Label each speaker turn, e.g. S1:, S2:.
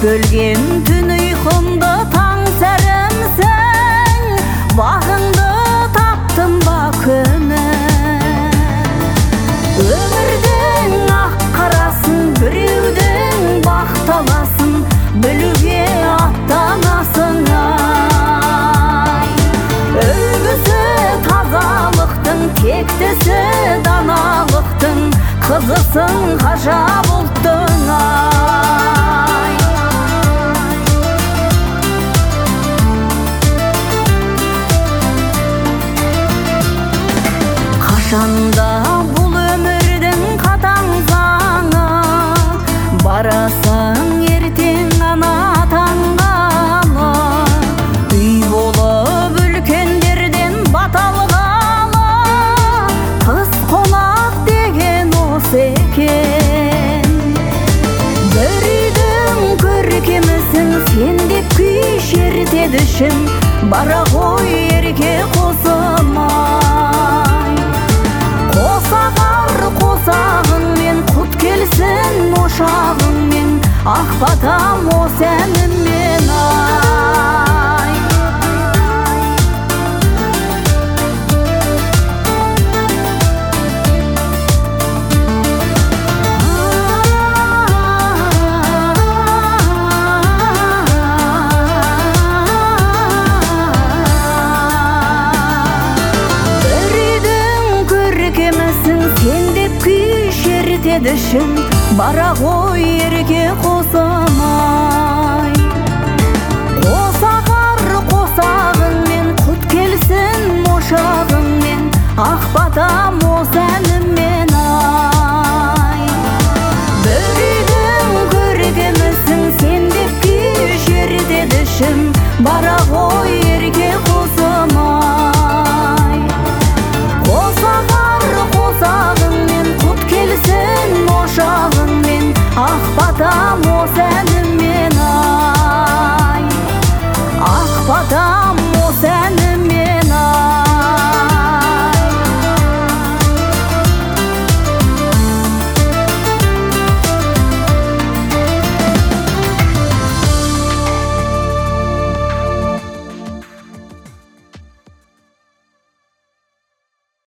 S1: бөлген түн ұйқымды таң сәрімсің, бағыңды таптым ба күні. Өмірдің ақ қарасын, біреудің бақталасын білуге аттанасың ай. Үлгісі тазалықтың, тектісі даналықтың, қызысың ғажап ұлттың ай. Қашанда бұл өмірдің қатаң заңы, барасың ертең ана таңғалы. Үй болып үлкендерден бата алғалы, қыз қонақ деген осы екен. Бір үйдің көркемісің, сен деп күй шертеді ішім, бара ғой ерке қосылмай. Қосағар қосағыңмен, құт келсін ошағыңмен, ақ батам осы әніммен ай. Сен деп күй шертеді ішім, бара ғой ерке қосылмай. Қосағар қосағыңмен, құт келсін ошағыңмен, ақ батам осы әніммен ай. Бір үйдің көркемісің, сен деп күй шертеді ішім, бара ғой ерке қосылмай. Қосағар қосағыңмен, құт келсін ошағыңмен, ақ батам осы әніммен ай. Ақ батам осы әніммен.